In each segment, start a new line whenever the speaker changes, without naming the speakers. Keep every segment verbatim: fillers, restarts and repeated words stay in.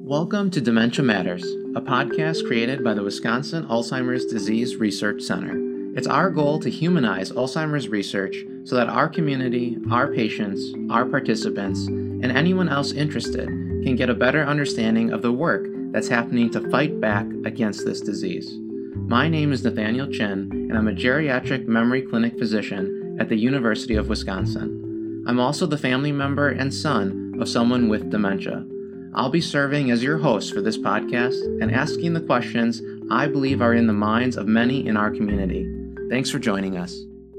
Welcome to Dementia Matters, a podcast created by the Wisconsin Alzheimer's Disease Research Center. It's our goal to humanize Alzheimer's research so that our community, our patients, our participants, and anyone else interested can get a better understanding of the work that's happening to fight back against this disease. My name is Nathaniel Chin, and I'm a geriatric memory clinic physician at the University of Wisconsin. I'm also the family member and son of someone with dementia. I'll be serving as your host for this podcast and asking the questions I believe are in the minds of many in our community. Thanks for joining us.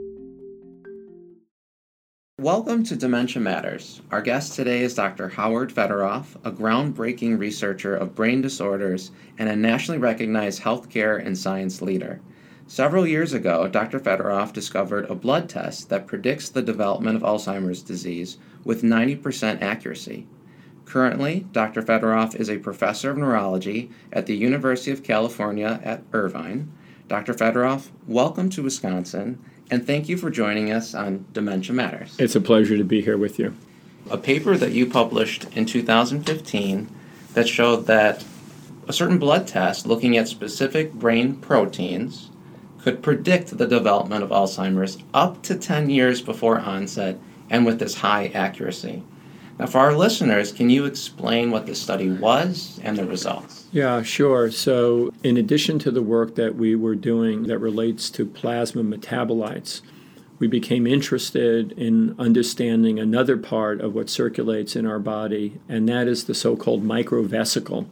Welcome to Dementia Matters. Our guest today is Doctor Howard Fedoroff, a groundbreaking researcher of brain disorders and a nationally recognized healthcare and science leader. Several years ago, Doctor Fedoroff discovered a blood test that predicts the development of Alzheimer's disease with ninety percent accuracy. Currently, Doctor Fedoroff is a professor of neurology at the University of California at Irvine. Doctor Fedoroff, welcome to Wisconsin, and thank you for joining us on Dementia Matters.
It's a pleasure to be here with you.
A paper that you published in two thousand fifteen that showed that a certain blood test looking at specific brain proteins could predict the development of Alzheimer's up to ten years before onset and with this high accuracy. Now, for our listeners, can you explain what this study was and the results?
Yeah, sure. So in addition to the work that we were doing that relates to plasma metabolites, we became interested in understanding another part of what circulates in our body, and that is the so-called microvesicle,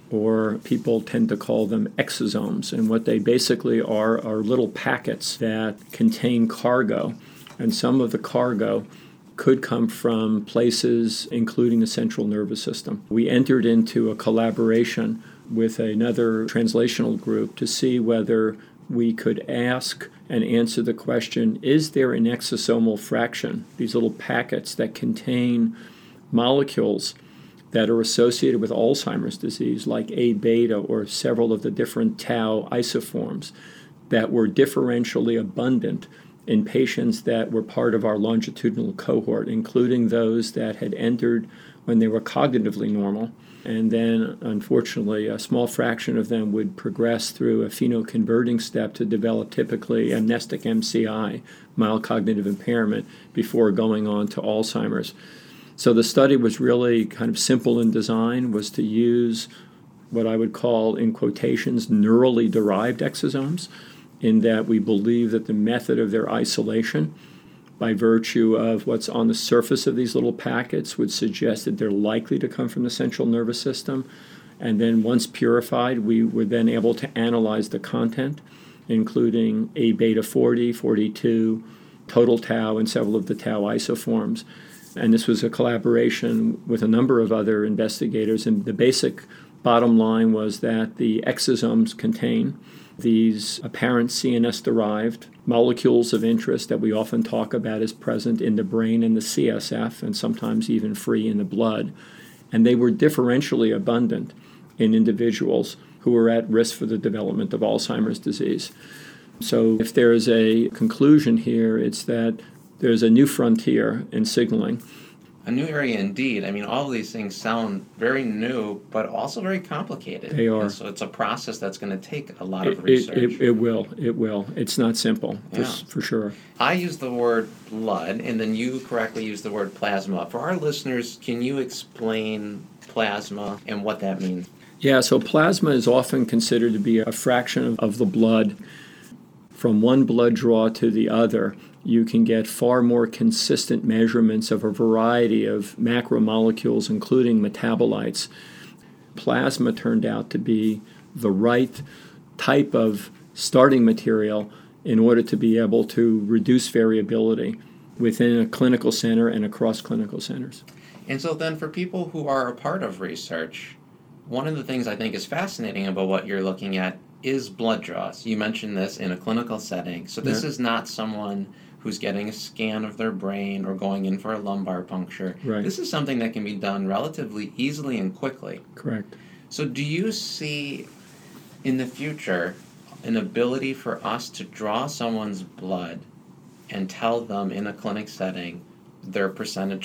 or people tend to call them exosomes. And what they basically are are little packets that contain cargo, and some of the cargo could come from places including the central nervous system. We entered into a collaboration with another translational group to see whether we could ask and answer the question, is there an exosomal fraction, these little packets that contain molecules that are associated with Alzheimer's disease, like A beta or several of the different tau isoforms, that were differentially abundant in patients that were part of our longitudinal cohort, including those that had entered when they were cognitively normal. And then, unfortunately, a small fraction of them would progress through a phenoconverting step to develop typically amnestic M C I, mild cognitive impairment, before going on to Alzheimer's. So the study was really kind of simple in design, was to use what I would call, in quotations, neurally derived exosomes, in that we believe that the method of their isolation, by virtue of what's on the surface of these little packets, would suggest that they're likely to come from the central nervous system. And then once purified, we were then able to analyze the content, including A beta forty, forty-two, total tau, and several of the tau isoforms. And this was a collaboration with a number of other investigators. And the basic bottom line was that the exosomes contain these apparent C N S-derived molecules of interest that we often talk about as present in the brain and the C S F, and sometimes even free in the blood. And they were differentially abundant in individuals who were at risk for the development of Alzheimer's disease. So if there is a conclusion here, it's that there's a new frontier in signaling.
A new area indeed. I mean, all of these things sound very new, but also very complicated.
They are.
And so it's a process that's going to take a lot
it,
of research.
It, it, it will. It will. It's not simple,
yeah.
for, for sure.
I use the word blood, and then you correctly use the word plasma. For our listeners, can you explain plasma and what that means?
Yeah, so plasma is often considered to be a fraction of, of the blood. From one blood draw to the other, you can get far more consistent measurements of a variety of macromolecules, including metabolites. Plasma turned out to be the right type of starting material in order to be able to reduce variability within a clinical center and across clinical centers.
And so then for people who are a part of research, one of the things I think is fascinating about what you're looking at is blood draws. You mentioned this in a clinical setting. So this yeah. is not someone who's getting a scan of their brain or going in for a lumbar puncture.
Right.
This is something that can be done relatively easily and quickly.
Correct.
So do you see in the future an ability for us to draw someone's blood and tell them in a clinic setting their percentage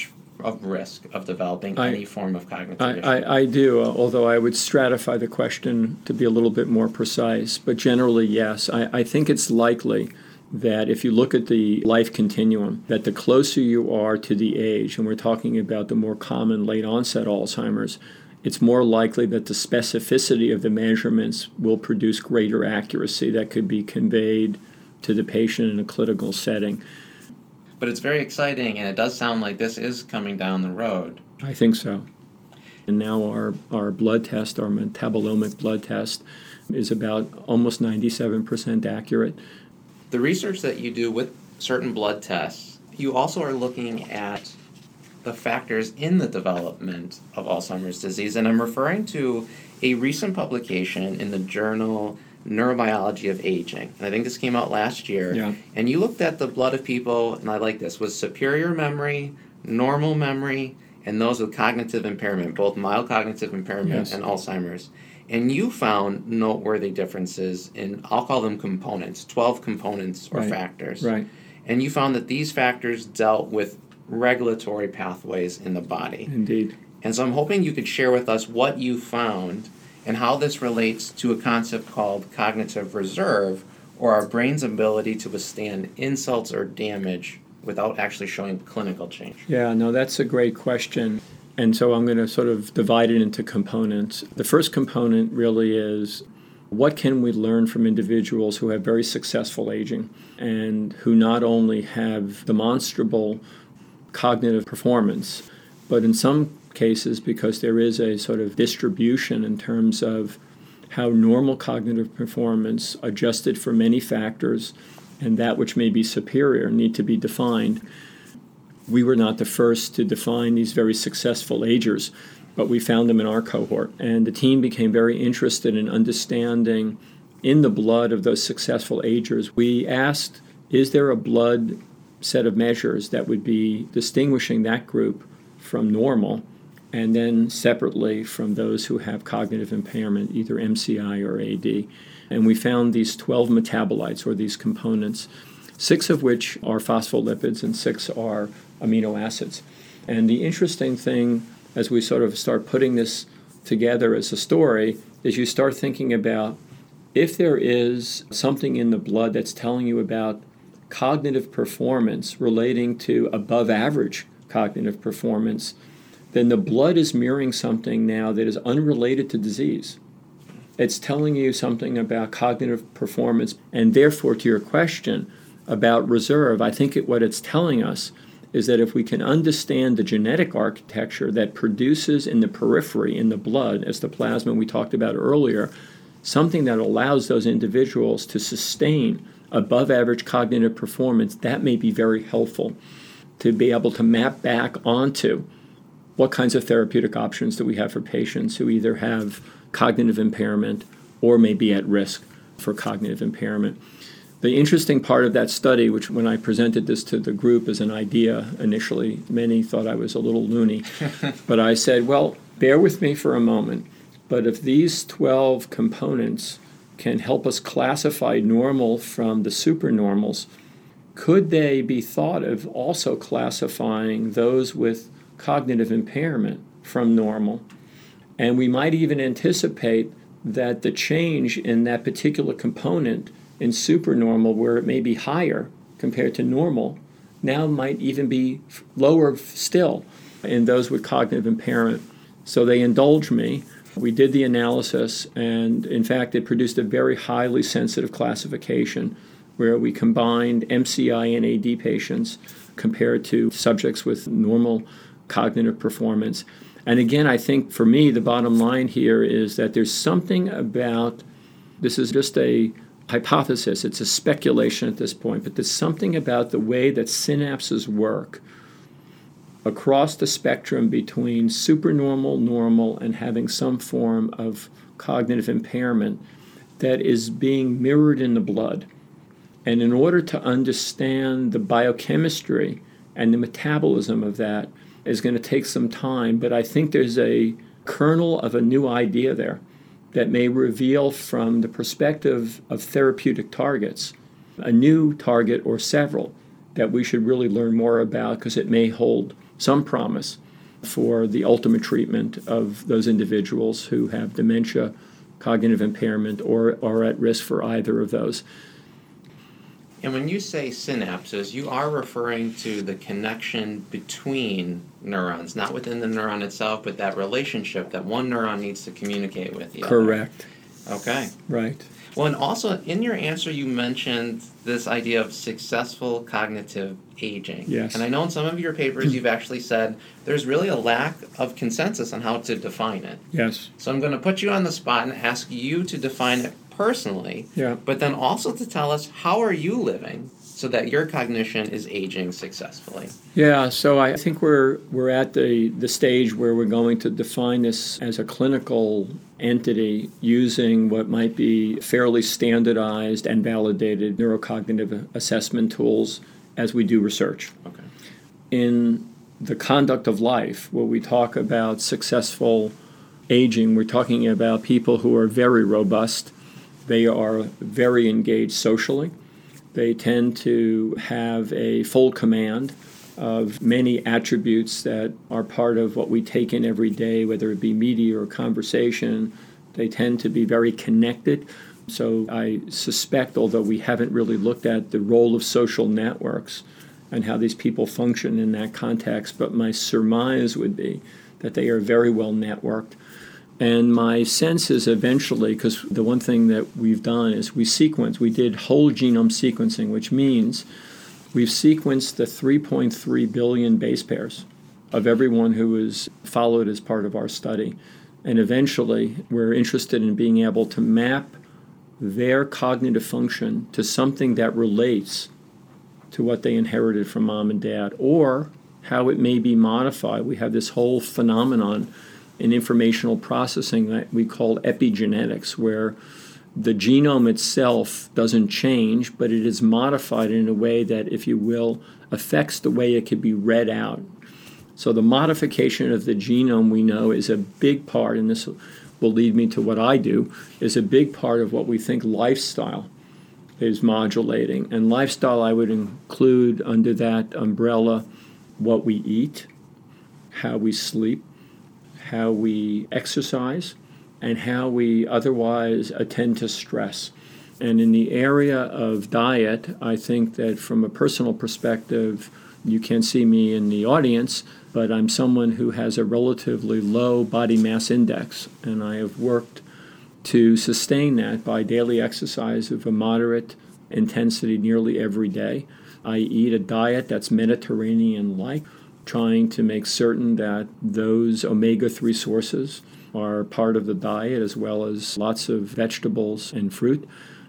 of risk of developing
I,
any form of cognitive
I,
issue?
I, I do, uh, although I would stratify the question to be a little bit more precise. But generally, yes. I, I think it's likely that if you look at the life continuum, that the closer you are to the age, and we're talking about the more common late onset Alzheimer's, it's more likely that the specificity of the measurements will produce greater accuracy that could be conveyed to the patient in a clinical setting.
But it's very exciting, and it does sound like this is coming down the road.
I think so. And now our, our blood test, our metabolomic blood test, is about almost ninety-seven percent accurate.
The research that you do with certain blood tests, you also are looking at the factors in the development of Alzheimer's disease. And I'm referring to a recent publication in the journal Neurobiology of Aging. And I think this came out last year.
Yeah.
And you looked at the blood of people, and I like this, with superior memory, normal memory, and those with cognitive impairment, both mild cognitive impairment
Yes.
and Alzheimer's. And you found noteworthy differences in, I'll call them components, twelve components or
Right.
factors.
Right.
And you found that these factors dealt with regulatory pathways in the body.
Indeed.
And so I'm hoping you could share with us what you found and how this relates to a concept called cognitive reserve, or our brain's ability to withstand insults or damage without actually showing clinical change.
Yeah, no, that's a great question. And so I'm going to sort of divide it into components. The first component really is, what can we learn from individuals who have very successful aging and who not only have demonstrable cognitive performance, but in some cases, because there is a sort of distribution in terms of how normal cognitive performance, adjusted for many factors, and that which may be superior need to be defined. We were not the first to define these very successful agers, but we found them in our cohort. And the team became very interested in understanding in the blood of those successful agers. We asked, is there a blood set of measures that would be distinguishing that group from normal, and then separately from those who have cognitive impairment, either M C I or A D. And we found these twelve metabolites, or these components, six of which are phospholipids and six are amino acids. And the interesting thing, as we sort of start putting this together as a story, is you start thinking about, if there is something in the blood that's telling you about cognitive performance relating to above average cognitive performance, then the blood is mirroring something now that is unrelated to disease. It's telling you something about cognitive performance, and therefore, to your question about reserve, I think it, what it's telling us is that if we can understand the genetic architecture that produces in the periphery, in the blood, as the plasma we talked about earlier, something that allows those individuals to sustain above average cognitive performance, that may be very helpful to be able to map back onto what kinds of therapeutic options do we have for patients who either have cognitive impairment or may be at risk for cognitive impairment. The interesting part of that study, which when I presented this to the group as an idea initially, many thought I was a little loony, but I said, well, bear with me for a moment, but if these twelve components can help us classify normal from the supernormals, could they be thought of also classifying those with cognitive impairment from normal? And we might even anticipate that the change in that particular component in supernormal, where it may be higher compared to normal, now might even be lower still in those with cognitive impairment. So they indulged me. We did the analysis, and in fact, it produced a very highly sensitive classification where we combined M C I and A D patients compared to subjects with normal cognitive performance. And again, I think for me, the bottom line here is that there's something about, this is just a hypothesis, it's a speculation at this point, but there's something about the way that synapses work across the spectrum between supernormal, normal, and having some form of cognitive impairment that is being mirrored in the blood. And in order to understand the biochemistry and the metabolism of that is going to take some time, but I think there's a kernel of a new idea there that may reveal, from the perspective of therapeutic targets, a new target or several that we should really learn more about, because it may hold some promise for the ultimate treatment of those individuals who have dementia, cognitive impairment, or are at risk for either of those.
And when you say synapses, you are referring to the connection between neurons, not within the neuron itself, but that relationship that one neuron needs to communicate with the other.
Correct.
Okay.
Right.
Well, and also in your answer, you mentioned this idea of successful cognitive aging.
Yes.
And I know in some of your papers you've actually said there's really a lack of consensus on how to define it.
Yes.
So I'm going to put you on the spot and ask you to define it personally,
yeah.
but then also to tell us how are you living so that your cognition is aging successfully.
Yeah, so I think we're we're at the, the stage where we're going to define this as a clinical entity using what might be fairly standardized and validated neurocognitive assessment tools as we do research.
Okay.
In the conduct of life, where we talk about successful aging, we're talking about people who are very robust. They are very engaged socially. They tend to have a full command of many attributes that are part of what we take in every day, whether it be media or conversation. They tend to be very connected. So I suspect, although we haven't really looked at the role of social networks and how these people function in that context, but my surmise would be that they are very well networked. And my sense is eventually, because the one thing that we've done is we sequence, we did whole genome sequencing, which means we've sequenced the three point three billion base pairs of everyone who was followed as part of our study. And eventually, we're interested in being able to map their cognitive function to something that relates to what they inherited from mom and dad, or how it may be modified. We have this whole phenomenon in informational processing that we call epigenetics, where the genome itself doesn't change, but it is modified in a way that, if you will, affects the way it could be read out. So the modification of the genome, we know, is a big part, and this will lead me to what I do, is a big part of what we think lifestyle is modulating. And lifestyle, I would include under that umbrella what we eat, how we sleep, how we exercise, and how we otherwise attend to stress. And in the area of diet, I think that from a personal perspective, you can't see me in the audience, but I'm someone who has a relatively low body mass index, and I have worked to sustain that by daily exercise of a moderate intensity nearly every day. I eat a diet that's Mediterranean-like, trying to make certain that those omega three sources are part of the diet, as well as lots of vegetables and fruit.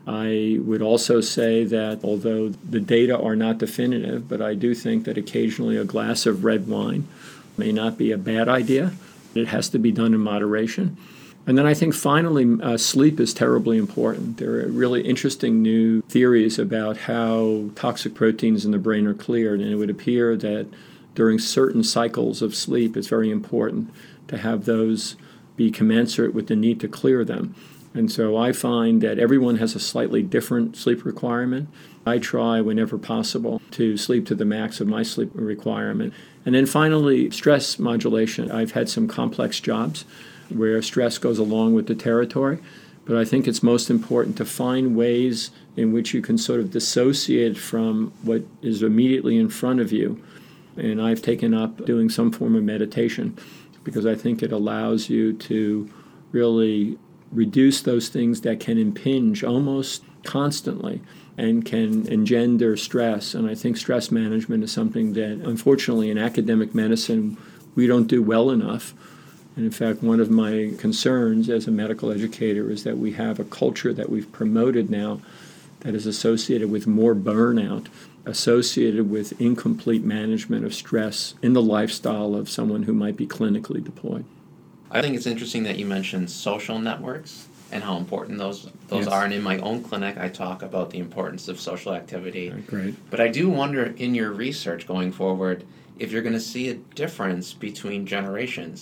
I would also say that although the data are not definitive, but I do think that occasionally a glass of red wine may not be a bad idea. It has to be done in moderation. And then I think finally, uh, sleep is terribly important. There are really interesting new theories about how toxic proteins in the brain are cleared, and it would appear that during certain cycles of sleep, it's very important to have those be commensurate with the need to clear them. And so I find that everyone has a slightly different sleep requirement. I try, whenever possible, to sleep to the max of my sleep requirement. And then finally, stress modulation. I've had some complex jobs where stress goes along with the territory, but I think it's most important to find ways in which you can sort of dissociate from what is immediately in front of you. And I've taken up doing some form of meditation because I think it allows you to really reduce those things that can impinge almost constantly and can engender stress. And I think stress management is something that, unfortunately, in academic medicine, we don't do well enough. And in fact, one of my concerns as a medical educator is that we have a culture that we've promoted now that is associated with more burnout, associated with incomplete management of stress in the lifestyle of someone who might be clinically deployed.
I think it's interesting that you mentioned social networks and how important those those
Yes.
are. And in my own clinic, I talk about the importance of social activity.
Great.
But I do wonder, in your research going forward, if you're going to see a difference between generations.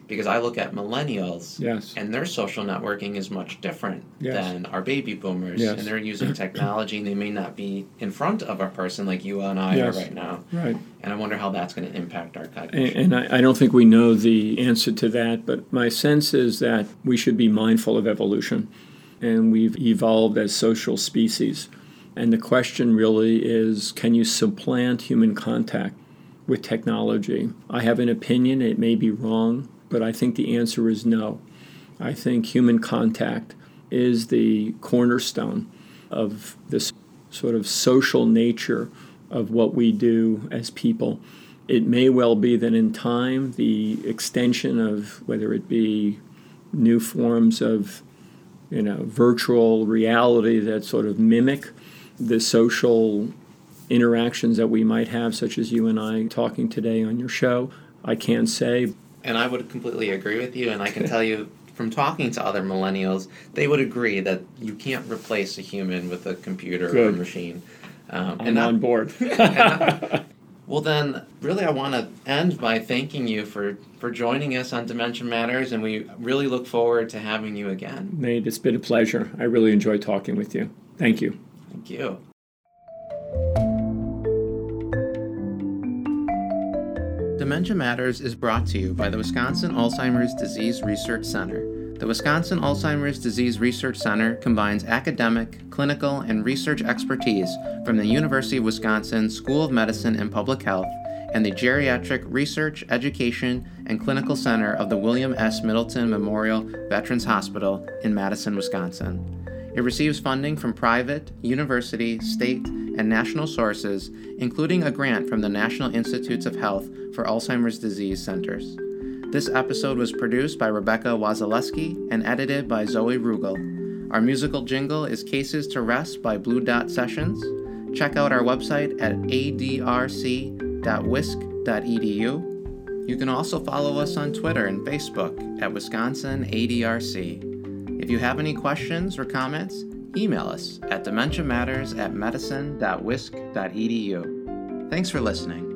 Because I look at millennials,
yes.
and their social networking is much different yes. than our baby boomers.
Yes.
And they're using technology, and they may not be in front of a person like you and I yes. are right now.
Right.
And I wonder how that's going to impact our cognition.
And, and I, I don't think we know the answer to that, but my sense is that we should be mindful of evolution. And we've evolved as social species. And the question really is, can you supplant human contact with technology? I have an opinion, it may be wrong, but I think the answer is no. I think human contact is the cornerstone of this sort of social nature of what we do as people. It may well be that in time, the extension of whether it be new forms of, you know, virtual reality that sort of mimic the social interactions that we might have, such as you and I talking today on your show, I can't say.
And I would completely agree with you, and I can tell you from talking to other millennials, they would agree that you can't replace a human with a computer Good. or a machine.
Um, I'm and on that, board.
I, well then, really I want to end by thanking you for, for joining us on Dementia Matters, and we really look forward to having you again.
Nate, it's been a pleasure. I really enjoyed talking with you. Thank you.
Thank you. Dementia Matters is brought to you by the Wisconsin Alzheimer's Disease Research Center. The Wisconsin Alzheimer's Disease Research Center combines academic, clinical, and research expertise from the University of Wisconsin School of Medicine and Public Health and the Geriatric Research, Education, and Clinical Center of the William S. Middleton Memorial Veterans Hospital in Madison, Wisconsin. It receives funding from private, university, state, and national sources, including a grant from the National Institutes of Health for Alzheimer's Disease Centers. This episode was produced by Rebecca Wazaleski and edited by Zoe Rugel. Our musical jingle is Cases to Rest by Blue Dot Sessions. Check out our website at a d r c dot wisc dot e d u. You can also follow us on Twitter and Facebook at Wisconsin A D R C. If you have any questions or comments, email us at dementiamatters at medicine dot wisc dot e d u. Thanks for listening.